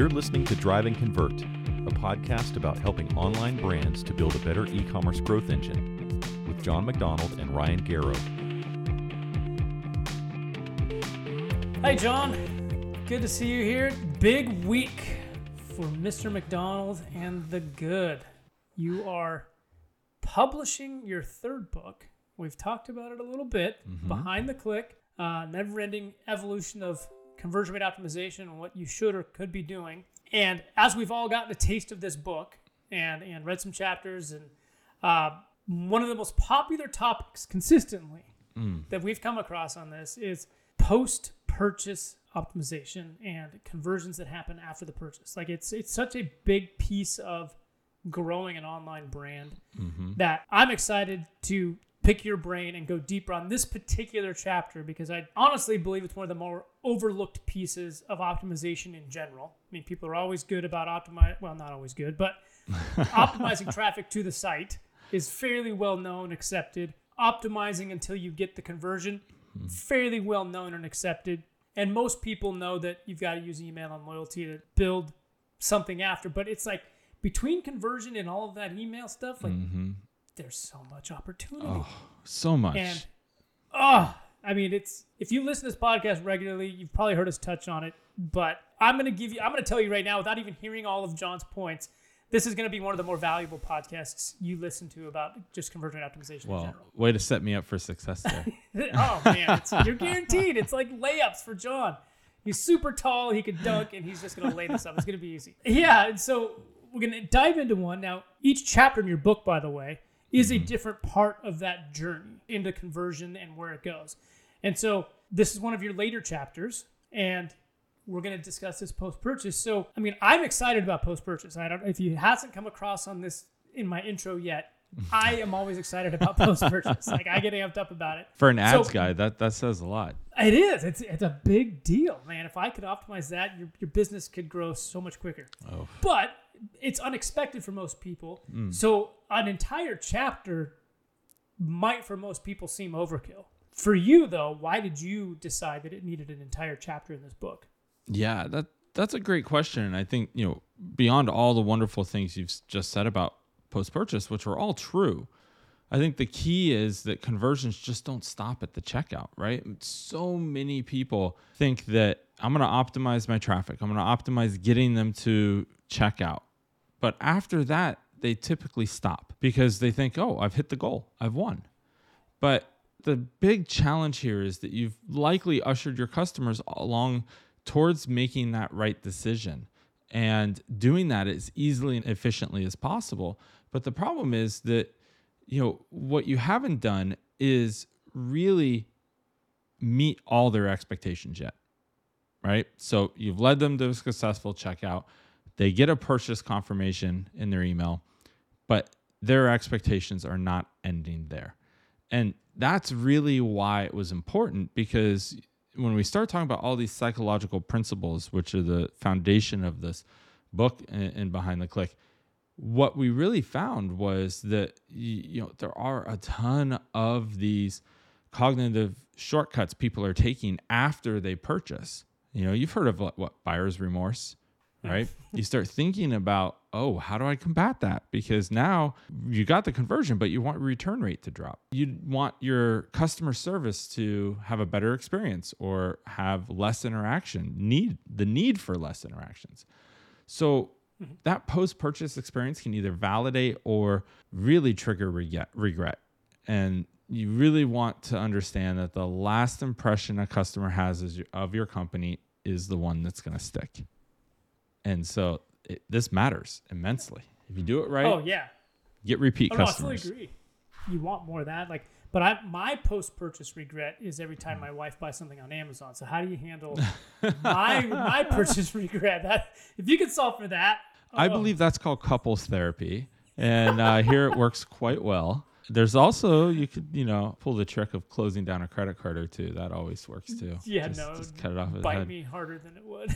You're listening to Drive and Convert, a podcast about helping online brands to build a better e-commerce growth engine with John McDonald and Ryan Garrow. Hi, John. Good to see you here. Big week for Mr. McDonald and the Good. You are publishing your third book. We've talked about it a little bit. Behind the Click, never-ending evolution of conversion rate optimization and what you should or could be doing. And as we've all gotten a taste of this book and read some chapters, and one of the most popular topics consistently that we've come across on this is post-purchase optimization and conversions that happen after the purchase. Like it's such a big piece of growing an online brand that I'm excited to pick your brain and go deeper on this particular chapter, because I honestly believe it's one of the more overlooked pieces of optimization in general. I mean, people are always good about not always good, but optimizing traffic to the site is fairly well known, accepted. Optimizing until you get the conversion, fairly well known and accepted. And most people know that you've got to use email and loyalty to build something after. But it's like between conversion and all of that email stuff, like there's so much opportunity. Oh, so much. And I mean, if you listen to this podcast regularly, you've probably heard us touch on it. But I'm going to tell you right now, without even hearing all of John's points, this is going to be one of the more valuable podcasts you listen to about just conversion optimization in general. Way to set me up for success there. Oh, man. You're guaranteed. It's like layups for John. He's super tall. He could dunk, and he's just going to lay this up. It's going to be easy. Yeah, and so we're going to dive into one. Now, each chapter in your book, by the way, is a different part of that journey into conversion and where it goes. And so this is one of your later chapters, and we're going to discuss this post-purchase. So, I mean, I'm excited about post-purchase. I don't know if you hasn't come across on this in my intro yet. I am always excited about post-purchase. Like, I get amped up about it. For an ads guy, that says a lot. It is. It's a big deal, man. If I could optimize that, your business could grow so much quicker. Oh. But it's unexpected for most people. So an entire chapter might, for most people, seem overkill. For you, though, why did you decide that it needed an entire chapter in this book? Yeah, that's a great question. And I think, beyond all the wonderful things you've just said about post-purchase, which are all true, I think the key is that conversions just don't stop at the checkout, right? So many people think that I'm going to optimize my traffic. I'm going to optimize getting them to checkout. But after that, they typically stop because they think, oh, I've hit the goal. I've won. But the big challenge here is that you've likely ushered your customers along towards making that right decision and doing that as easily and efficiently as possible. But the problem is that, what you haven't done is really meet all their expectations yet, right? So you've led them to a successful checkout. They get a purchase confirmation in their email, but their expectations are not ending there. And that's really why it was important, because when we start talking about all these psychological principles, which are the foundation of this book and Behind the Click, what we really found was that there are a ton of these cognitive shortcuts people are taking after they purchase. You've heard of what buyer's remorse, right? You start thinking about, how do I combat that? Because now you got the conversion, but you want return rate to drop. You want your customer service to have a better experience or have less interaction, the need for less interactions. So that post-purchase experience can either validate or really trigger regret. And you really want to understand that the last impression a customer has of your company is the one that's going to stick. And so this matters immensely. If you do it right, get repeat customers. I fully agree. You want more of that. But my post-purchase regret is every time my wife buys something on Amazon. So how do you handle my purchase regret? If you could solve for that. I believe that's called couples therapy. And here it works quite well. There's also, you could, pull the trick of closing down a credit card or two. That always works too. Yeah, just cut it off. Bite me harder than it would.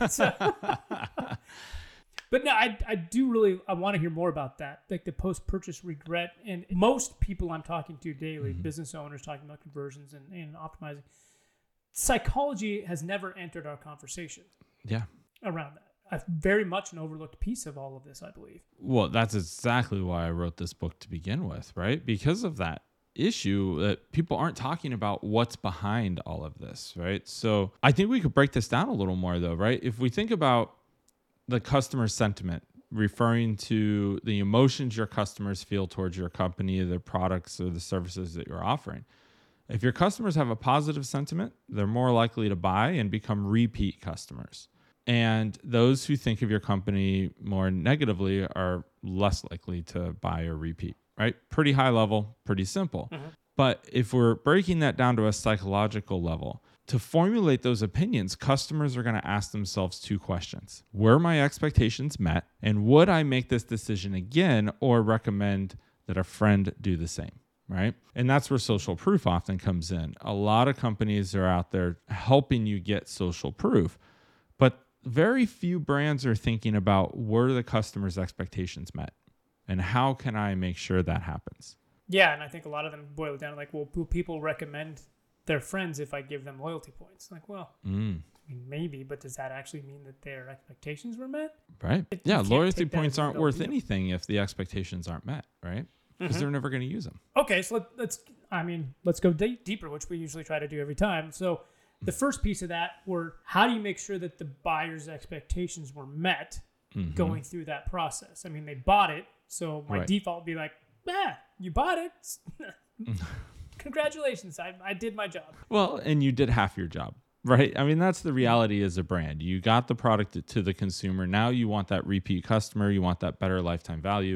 But no, I want to hear more about that, like the post-purchase regret. And most people I'm talking to daily, business owners talking about conversions and optimizing, psychology has never entered our conversation. Yeah. Around that. very much an overlooked piece of all of this, I believe. Well, that's exactly why I wrote this book to begin with, right? Because of that issue that people aren't talking about what's behind all of this, right? So I think we could break this down a little more though, right? If we think about the customer sentiment, referring to the emotions your customers feel towards your company, their products, or the services that you're offering. If your customers have a positive sentiment, they're more likely to buy and become repeat customers. And those who think of your company more negatively are less likely to buy or repeat, right? Pretty high level, pretty simple. Mm-hmm. But if we're breaking that down to a psychological level, to formulate those opinions, customers are going to ask themselves two questions. Were my expectations met? And would I make this decision again or recommend that a friend do the same? Right? And that's where social proof often comes in. A lot of companies are out there helping you get social proof, but very few brands are thinking about were the customer's expectations met? And how can I make sure that happens? Yeah, and I think a lot of them boil it down to like, well, will people recommend their friends if I give them loyalty points? Like, well, I mean, maybe, but does that actually mean that their expectations were met? Right. Yeah, loyalty points aren't worth anything if the expectations aren't met, right? Because they're never going to use them. Okay, so let's go deeper, which we usually try to do every time. So the first piece of that were, how do you make sure that the buyer's expectations were met going through that process? I mean, they bought it, so my default would be like, you bought it. Congratulations, I did my job. Well, and you did half your job, right? I mean, that's the reality as a brand. You got the product to the consumer. Now you want that repeat customer. You want that better lifetime value.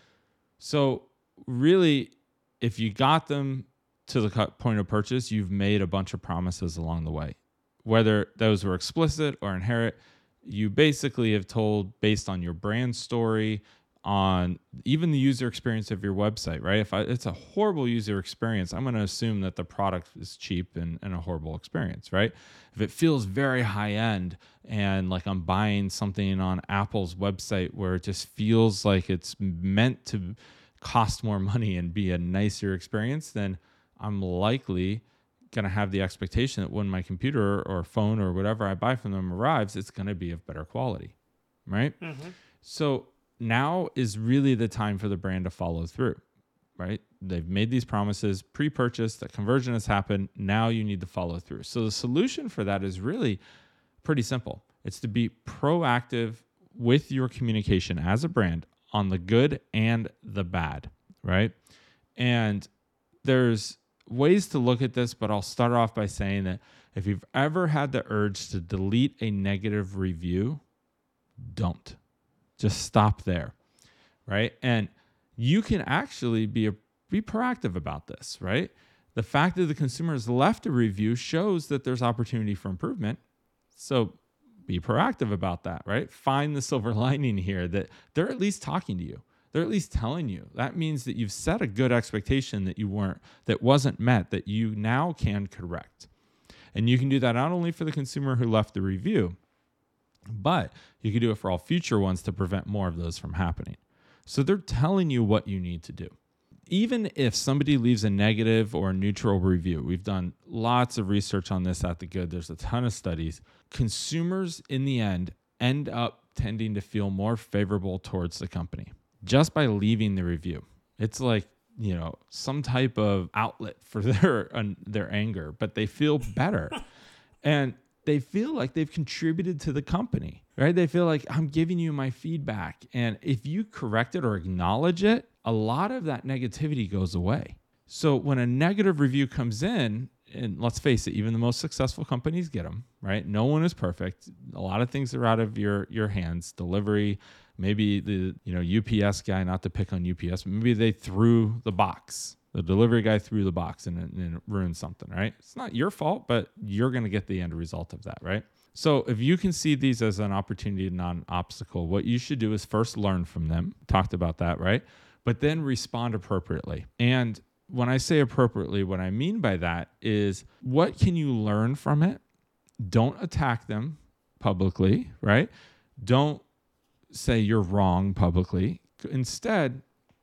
So really, if you got them to the point of purchase, you've made a bunch of promises along the way. Whether those were explicit or inherent, you basically have told, based on your brand story, on even the user experience of your website, right? If it's a horrible user experience, I'm going to assume that the product is cheap and a horrible experience, right? If it feels very high end and like I'm buying something on Apple's website where it just feels like it's meant to cost more money and be a nicer experience, then I'm likely going to have the expectation that when my computer or phone or whatever I buy from them arrives, it's going to be of better quality, right? Mm-hmm. So now is really the time for the brand to follow through, right? They've made these promises pre-purchase, that conversion has happened. Now you need to follow through. So the solution for that is really pretty simple. It's to be proactive with your communication as a brand on the good and the bad, right? And there's ways to look at this, but I'll start off by saying that if you've ever had the urge to delete a negative review, don't. Just stop there, right? And you can actually be proactive about this, right? The fact that the consumer has left a review shows that there's opportunity for improvement. So be proactive about that, right? Find the silver lining here that they're at least talking to you. They're at least telling you. That means that you've set a good expectation that wasn't met, that you now can correct. And you can do that not only for the consumer who left the review, but you can do it for all future ones to prevent more of those from happening. So they're telling you what you need to do. Even if somebody leaves a negative or a neutral review, we've done lots of research on this at The Good. There's a ton of studies. Consumers in the end up tending to feel more favorable towards the company just by leaving the review. It's like, some type of outlet for their anger, but they feel better. And they feel like they've contributed to the company, right? They feel like I'm giving you my feedback. And if you correct it or acknowledge it, a lot of that negativity goes away. So when a negative review comes in, and let's face it, even the most successful companies get them, right? No one is perfect. A lot of things are out of your hands. Delivery, maybe the UPS guy, not to pick on UPS, but maybe they threw the box. The delivery guy threw the box and it ruined something, right? It's not your fault, but you're going to get the end result of that, right? So if you can see these as an opportunity, not an obstacle, what you should do is first learn from them. Talked about that, right? But then respond appropriately. And when I say appropriately, what I mean by that is, what can you learn from it? Don't attack them publicly, right? Don't say you're wrong publicly. Instead,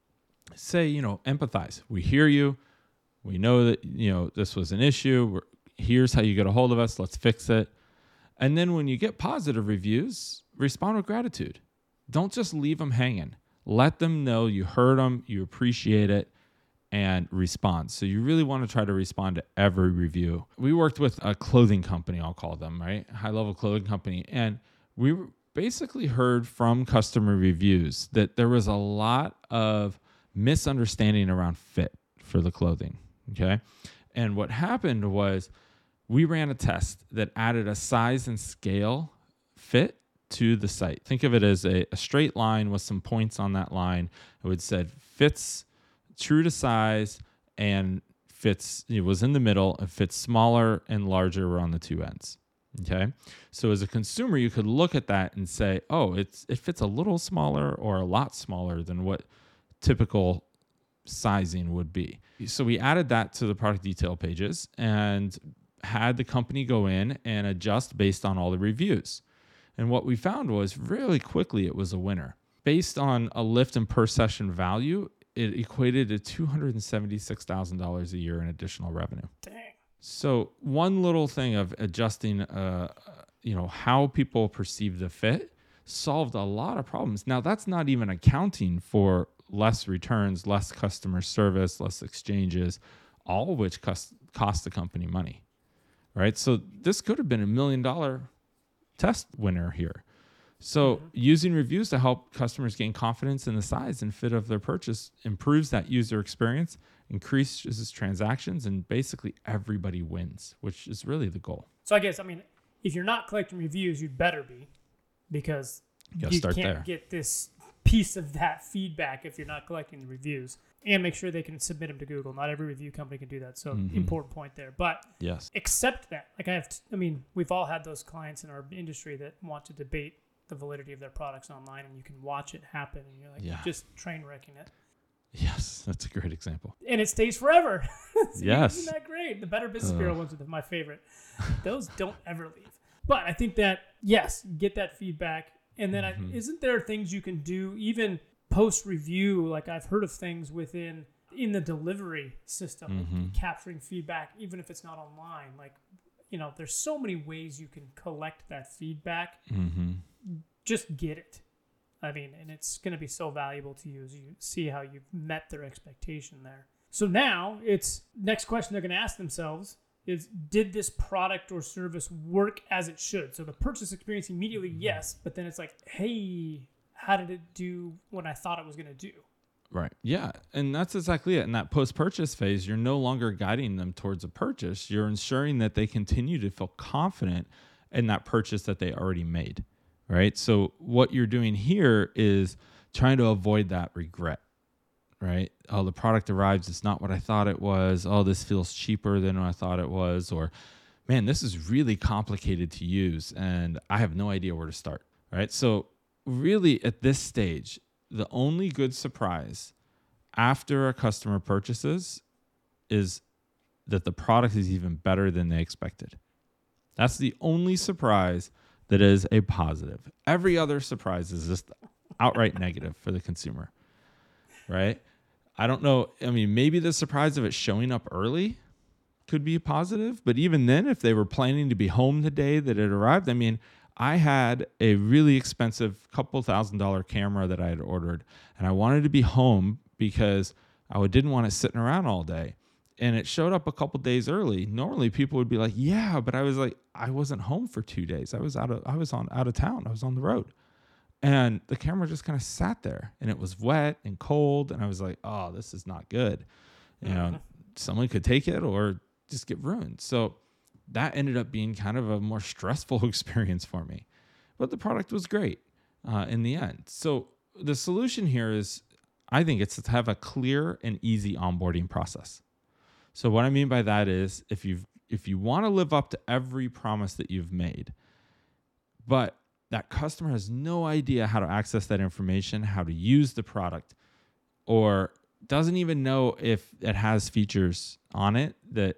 say, empathize. We hear you. We know that, this was an issue. Here's how you get a hold of us. Let's fix it. And then when you get positive reviews, respond with gratitude. Don't just leave them hanging. Let them know you heard them, you appreciate it, and respond. So you really want to try to respond to every review. We worked with a clothing company, I'll call them, right? High-level clothing company. And we basically heard from customer reviews that there was a lot of misunderstanding around fit for the clothing, okay? And what happened was we ran a test that added a size and scale fit to the site. Think of it as a straight line with some points on that line. It would said fits true to size and fits, it was in the middle, and fits smaller and larger were on the two ends. Okay. So as a consumer, you could look at that and say, oh, it fits a little smaller or a lot smaller than what typical sizing would be. So we added that to the product detail pages and had the company go in and adjust based on all the reviews. And what we found was really quickly it was a winner. Based on a lift in per session value, it equated to $276,000 a year in additional revenue. Dang. So one little thing of adjusting, how people perceive the fit solved a lot of problems. Now that's not even accounting for less returns, less customer service, less exchanges, all of which cost the company money, right? So this could have been $1 million test winner here. So using reviews to help customers gain confidence in the size and fit of their purchase improves that user experience, increases transactions, and basically everybody wins, which is really the goal. So I guess, if you're not collecting reviews, you'd better be, because you can't get this piece of that feedback if you're not collecting the reviews, and make sure they can submit them to Google. Not every review company can do that. So important point there, but yes, accept that. Like we've all had those clients in our industry that want to debate the validity of their products online, and you can watch it happen, and you're like, just train wrecking it. Yes, that's a great example. And it stays forever. Yes. Isn't that great? The Better Business Bureau ones are my favorite. Those don't ever leave. But I think that, yes, get that feedback. And then isn't there things you can do even post-review? Like I've heard of things in the delivery system, capturing feedback, even if it's not online. Like, there's so many ways you can collect that feedback. Just get it. And it's going to be so valuable to you as you see how you've met their expectation there. So now next question they're going to ask themselves is, did this product or service work as it should? So the purchase experience immediately, yes, but then it's like, hey, how did it do what I thought it was going to do? Right. Yeah. And that's exactly it. In that post-purchase phase, you're no longer guiding them towards a purchase. You're ensuring that they continue to feel confident in that purchase that they already made. Right. So what you're doing here is trying to avoid that regret. Right. Oh, the product arrives. It's not what I thought it was. Oh, this feels cheaper than I thought it was. Or, man, this is really complicated to use and I have no idea where to start. Right. So really at this stage, the only good surprise after a customer purchases is that the product is even better than they expected. That's the only surprise that is a positive. Every other surprise is just outright negative for the consumer, right? I don't know. Maybe the surprise of it showing up early could be positive, but even then, if they were planning to be home the day that it arrived, I had a really expensive couple $1,000 camera that I had ordered, and I wanted to be home because I didn't want it sitting around all day. And it showed up a couple days early. Normally people would be like, yeah, but I wasn't home for 2 days. I was out of town. I was on the road. And the camera just kind of sat there and it was wet and cold. And I was like, oh, this is not good. Someone could take it or just get ruined. So that ended up being kind of a more stressful experience for me. But the product was great in the end. So the solution here is, I think it's to have a clear and easy onboarding process. So what I mean by that is if you want to live up to every promise that you've made, but that customer has no idea how to access that information, how to use the product, or doesn't even know if it has features on it that,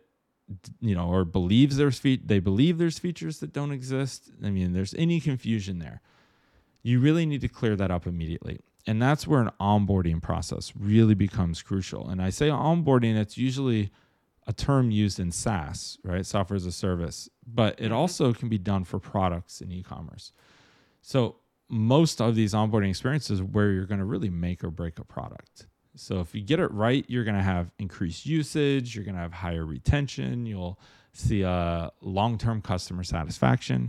or believes they believe there's features that don't exist. There's any confusion there. You really need to clear that up immediately. And that's where an onboarding process really becomes crucial. And I say onboarding, it's usually a term used in SaaS, right? Software as a service, but it also can be done for products in e-commerce. So most of these onboarding experiences where you're going to really make or break a product. So if you get it right, you're going to have increased usage, you're going to have higher retention, you'll see long-term customer satisfaction.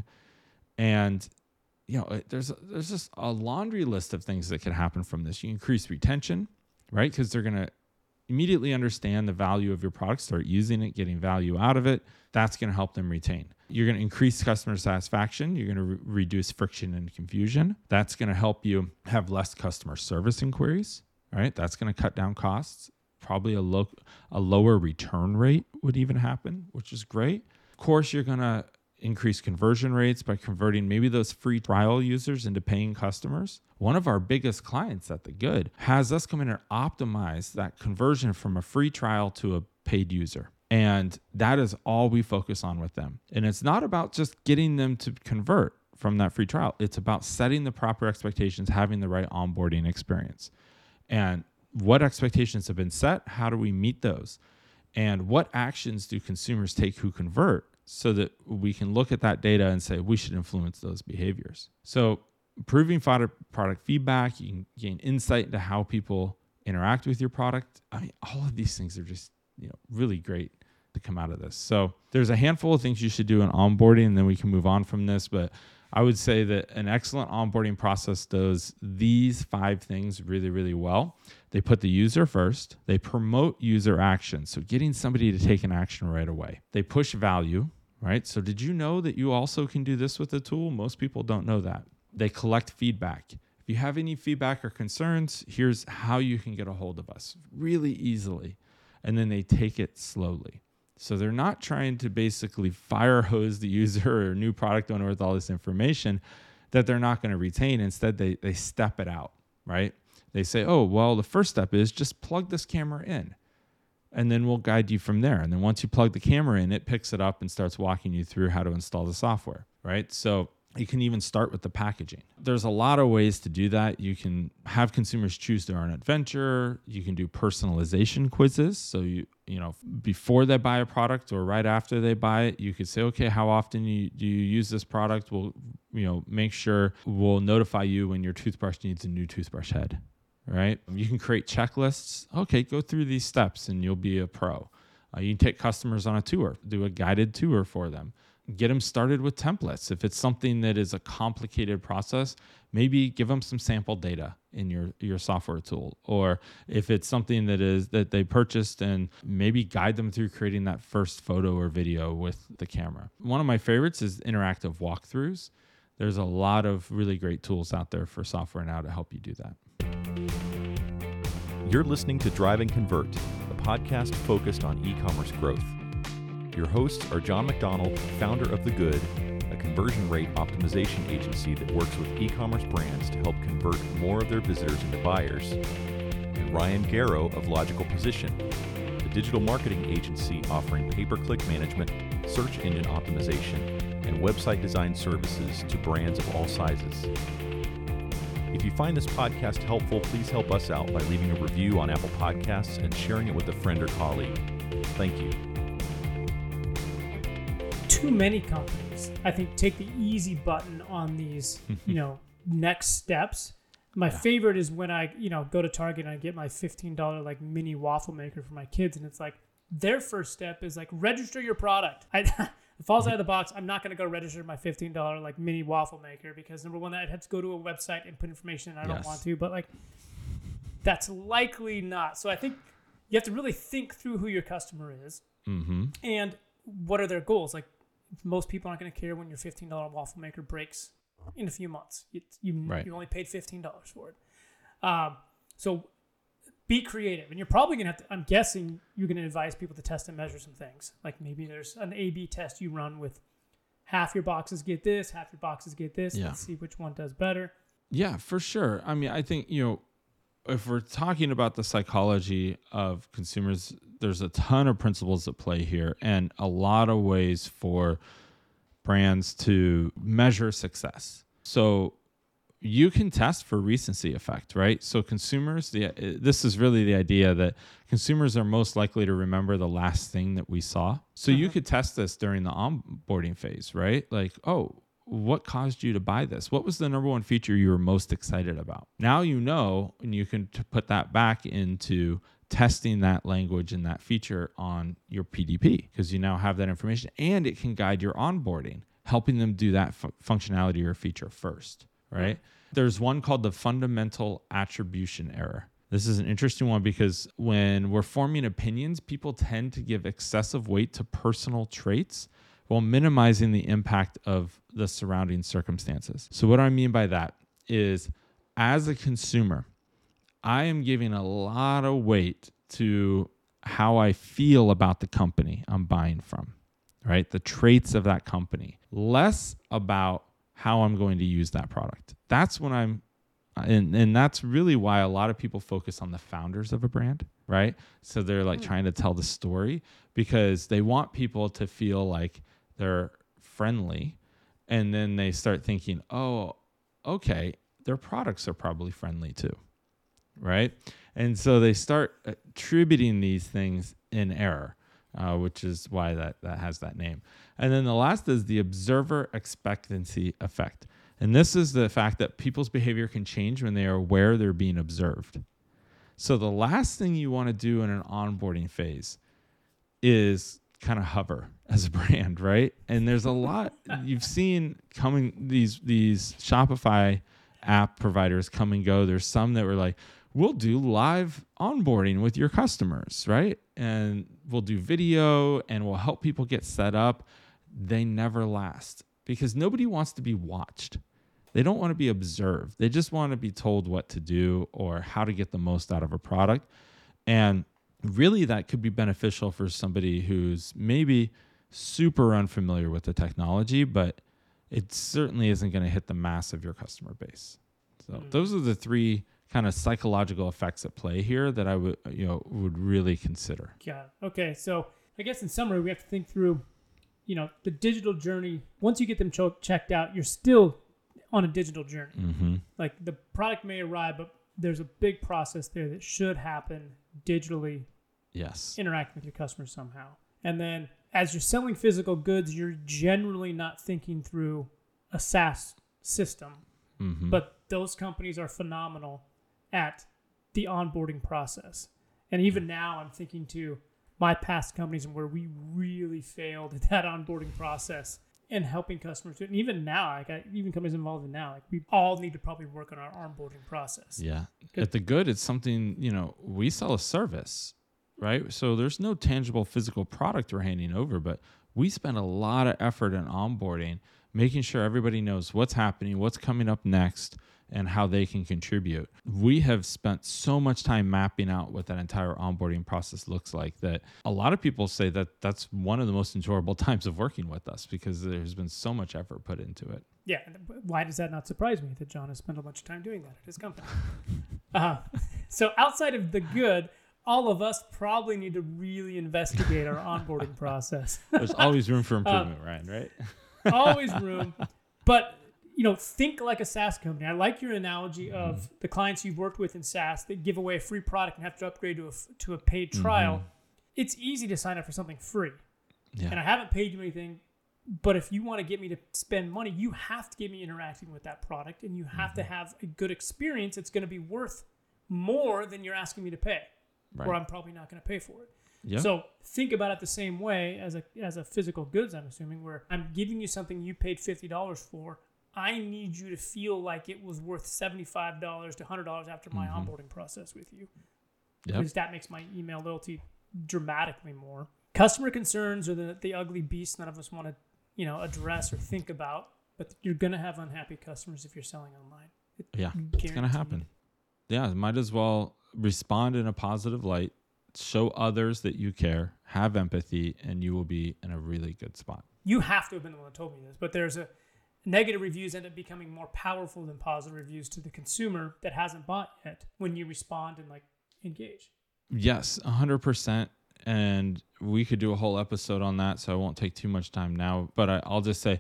And there's just a laundry list of things that can happen from this. You increase retention, right? Because they're going to immediately understand the value of your product, start using it, getting value out of it. That's going to help them retain. You're going to increase customer satisfaction. You're going to reduce friction and confusion. That's going to help you have less customer service inquiries, right? That's going to cut down costs. Probably a lower return rate would even happen, which is great. Of course, you're going to increase conversion rates by converting maybe those free trial users into paying customers. One of our biggest clients at The Good has us come in and optimize that conversion from a free trial to a paid user. And that is all we focus on with them. And it's not about just getting them to convert from that free trial. It's about setting the proper expectations, having the right onboarding experience. And what expectations have been set? How do we meet those? And what actions do consumers take who convert so that we can look at that data and say we should influence those behaviors? So improving product feedback, you can gain insight into how people interact with your product. I mean, all of these things are just really great to come out of this. So there's a handful of things you should do in onboarding, and then we can move on from this. But I would say that an excellent onboarding process does these 5 things really, really well. They put the user first. They promote user action, so getting somebody to take an action right away. They push value, right? So did you know that you also can do this with the tool? Most people don't know that. They collect feedback. If you have any feedback or concerns, here's how you can get a hold of us really easily. And then they take it slowly. So they're not trying to basically fire hose the user or new product owner with all this information that they're not going to retain. Instead, they step it out, right? They say, oh, well, the first step is just plug this camera in, and then we'll guide you from there. And then once you plug the camera in, it picks it up and starts walking you through how to install the software, right? So you can even start with the packaging. There's a lot of ways to do that. You can have consumers choose their own adventure. You can do personalization quizzes. So before they buy a product or right after they buy it, you could say, okay, how often do you use this product? We'll make sure we'll notify you when your toothbrush needs a new toothbrush head, right? You can create checklists. Okay, go through these steps and you'll be a pro. You can take customers on a tour, do a guided tour for them. Get them started with templates. If it's something that is a complicated process, maybe give them some sample data in your software tool. Or if it's something that they purchased, and maybe guide them through creating that first photo or video with the camera. One of my favorites is interactive walkthroughs. There's a lot of really great tools out there for software now to help you do that. You're listening to Drive and Convert, a podcast focused on e-commerce growth. Your hosts are John McDonald, founder of The Good, a conversion rate optimization agency that works with e-commerce brands to help convert more of their visitors into buyers, and Ryan Garrow of Logical Position, the digital marketing agency offering pay-per-click management, search engine optimization, and website design services to brands of all sizes. If you find this podcast helpful, please help us out by leaving a review on Apple Podcasts and sharing it with a friend or colleague. Thank you. Too many companies, I think, take the easy button on these, next steps. My favorite is when I, go to Target and I get my $15 like mini waffle maker for my kids, and it's like their first step is like register your product. It falls out of the box. I'm not going to go register my $15 like mini waffle maker because number one, I'd have to go to a website and put information in. I don't want to, but like that's likely not. So I think you have to really think through who your customer is and what are their goals. Like, most people aren't going to care when your $15 waffle maker breaks in a few months. You only paid $15 for it. So be creative. And you're probably going to have to, I'm guessing you're going to advise people to test and measure some things. Like maybe there's an A/B test you run with half your boxes get this, half your boxes get this. Yeah. Let's see which one does better. Yeah, for sure. I mean, I think, if we're talking about the psychology of consumers, there's a ton of principles at play here and a lot of ways for brands to measure success. So, you can test for recency effect, right? So consumers, this is really the idea that consumers are most likely to remember the last thing that we saw. So you could test this during the onboarding phase, right? Like, oh, what caused you to buy this? What was the number one feature you were most excited about? Now you know, and you can put that back into testing that language and that feature on your PDP, because you now have that information, and it can guide your onboarding, helping them do that functionality or feature first, right? There's one called the fundamental attribution error. This is an interesting one because when we're forming opinions, people tend to give excessive weight to personal traits while minimizing the impact of the surrounding circumstances. So what I mean by that is, as a consumer, I am giving a lot of weight to how I feel about the company I'm buying from, right? The traits of that company, less about how I'm going to use that product. That's when and that's really why a lot of people focus on the founders of a brand, right? So they're like trying to tell the story because they want people to feel like they're friendly. And then they start thinking, oh, okay, their products are probably friendly too, right? And so they start attributing these things in error, which is why that has that name. And then the last is the observer expectancy effect. And this is the fact that people's behavior can change when they are aware they're being observed. So the last thing you want to do in an onboarding phase is kind of hover as a brand, right? And there's a lot you've seen coming, these Shopify app providers come and go. There's some that were like, we'll do live onboarding with your customers, right? And we'll do video and we'll help people get set up. They never last because nobody wants to be watched. They don't want to be observed. They just want to be told what to do or how to get the most out of a product. And really that could be beneficial for somebody who's maybe super unfamiliar with the technology, but it certainly isn't going to hit the mass of your customer base. So those are the three kind of psychological effects at play here that I would really consider. Got it. Okay, so I guess in summary, we have to think through, the digital journey. Once you get them checked out, you're still on a digital journey. Mm-hmm. Like the product may arrive, but there's a big process there that should happen digitally. Yes. Interacting with your customers somehow. And then as you're selling physical goods, you're generally not thinking through a SaaS system. Mm-hmm. But those companies are phenomenal at the onboarding process. And even now I'm thinking to my past companies and where we really failed at that onboarding process and helping customers. And even now, even companies involved in now, we all need to probably work on our onboarding process. Yeah. At the good, it's something, we sell a service, right? So there's no tangible physical product we're handing over, but we spend a lot of effort in onboarding, making sure everybody knows what's happening, what's coming up next, and how they can contribute. We have spent so much time mapping out what that entire onboarding process looks like that a lot of people say that that's one of the most enjoyable times of working with us because there's been so much effort put into it. Yeah. Why does that not surprise me that John has spent a bunch of time doing that at his company? So outside of the good, all of us probably need to really investigate our onboarding process. There's always room for improvement, Ryan, right? Always room. But, think like a SaaS company. I like your analogy of the clients you've worked with in SaaS that give away a free product and have to upgrade to a paid trial. It's easy to sign up for something free. Yeah. And I haven't paid you anything, but if you want to get me to spend money, you have to get me interacting with that product and you have to have a good experience. It's going to be worth more than you're asking me to pay. Right. Or I'm probably not going to pay for it. Yeah. So think about it the same way as a physical goods, I'm assuming, where I'm giving you something you paid $50 for. I need you to feel like it was worth $75 to $100 after my onboarding process with you. Yep. Because that makes my email loyalty dramatically more. Customer concerns are the ugly beast none of us want to address or think about. But you're going to have unhappy customers if you're selling online. It's going to happen. Yeah, might as well respond in a positive light, show others that you care, have empathy, and you will be in a really good spot. You have to have been the one that told me this, but there's negative reviews end up becoming more powerful than positive reviews to the consumer that hasn't bought yet when you respond and engage. Yes, 100%. And we could do a whole episode on that, so I won't take too much time now. But I'll just say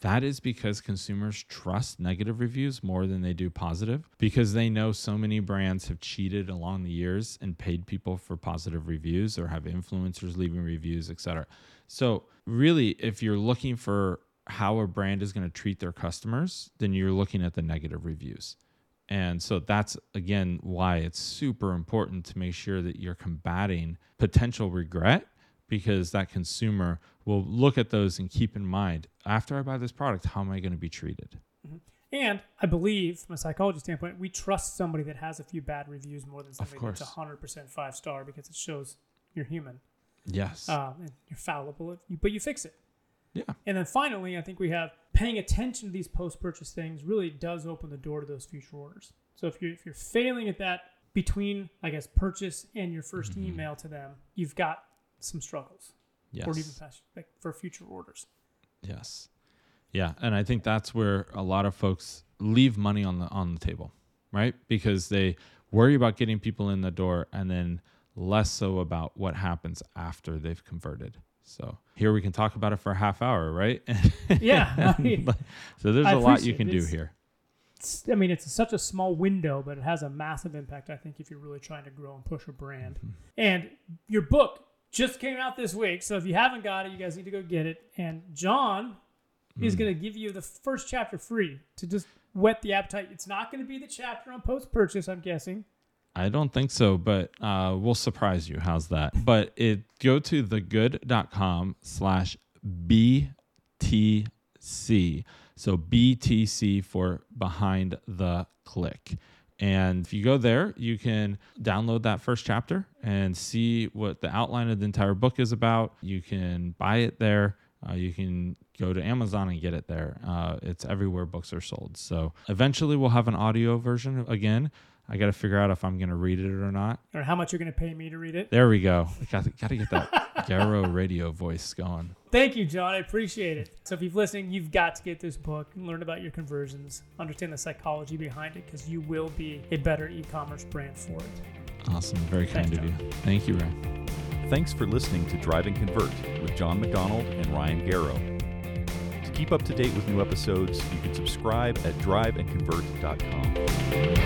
That is because consumers trust negative reviews more than they do positive, because they know so many brands have cheated along the years and paid people for positive reviews or have influencers leaving reviews, etc. So really, if you're looking for how a brand is going to treat their customers, then you're looking at the negative reviews. And so that's, again, why it's super important to make sure that you're combating potential regret, because that consumer will look at those and keep in mind, after I buy this product, how am I going to be treated? Mm-hmm. And I believe, from a psychology standpoint, we trust somebody that has a few bad reviews more than somebody that's 100% 5-star, because it shows you're human. Yes. And you're fallible, but you fix it. Yeah. And then finally, I think we have paying attention to these post-purchase things really does open the door to those future orders. So if you're failing at that between, I guess, purchase and your first email to them, you've got some struggles. Yes. Or even past, like, for future orders. Yes. Yeah. And I think that's where a lot of folks leave money on the table, right? Because they worry about getting people in the door and then less so about what happens after they've converted. So here we can talk about it for a half hour, right? Yeah. So there's a lot you can do here. It's such a small window, but it has a massive impact, I think, if you're really trying to grow and push a brand. Mm-hmm. And your book just came out this week, so if you haven't got it, you guys need to go get it. And John is going to give you the first chapter free to just whet the appetite. It's not going to be the chapter on post-purchase, I'm guessing. I don't think so, but we'll surprise you. How's that? But go to thegood.com/BTC. So BTC for behind the click. And if you go there, you can download that first chapter and see what the outline of the entire book is about. You can buy it there. You can go to Amazon and get it there. It's everywhere books are sold. So eventually we'll have an audio version again. I got to figure out if I'm going to read it or not. Or how much you're going to pay me to read it. There we go. Got to get that Garrow radio voice going. Thank you, John. I appreciate it. So if you're listening, you've got to get this book and learn about your conversions, understand the psychology behind it, because you will be a better e-commerce brand for it. Awesome. Very kind of you. Thank you, Ray. Thanks for listening to Drive and Convert with John McDonald and Ryan Garrow. To keep up to date with new episodes, you can subscribe at driveandconvert.com.